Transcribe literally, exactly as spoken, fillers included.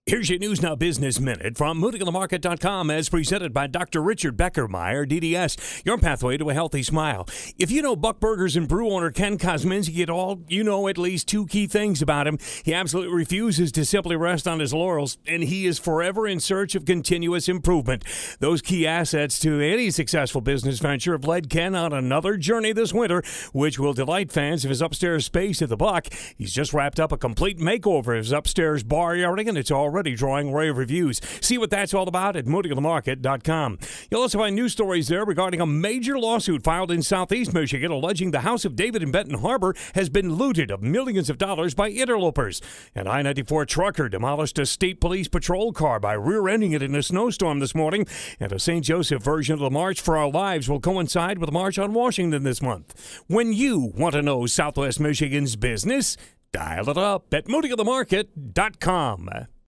Here's your News Now Business Minute from moody on the market dot com as presented by Doctor Richard Beckermeyer, D D S, your pathway to a healthy smile. If you know Buck Burgers and Brew owner Ken Kosminski at all, you know at least two key things about him. He absolutely refuses to simply rest on his laurels, and he is forever in search of continuous improvement. Those key assets to any successful business venture have led Ken on another journey this winter, which will delight fans of his upstairs space at the Buck. He's just wrapped up a complete makeover of his upstairs bar area, and it's already drawing rave reviews. See what that's all about at moody on the market dot com. You'll also find news stories there regarding a major lawsuit filed in Southeast Michigan alleging the house of David in Benton Harbor has been looted of millions of dollars by interlopers. An I ninety-four trucker demolished a state police patrol car by rear-ending it in a snowstorm this morning. And a Saint Joseph version of the March for Our Lives will coincide with the March on Washington this month. When you want to know Southwest Michigan's business, dial it up at moody on the market dot com.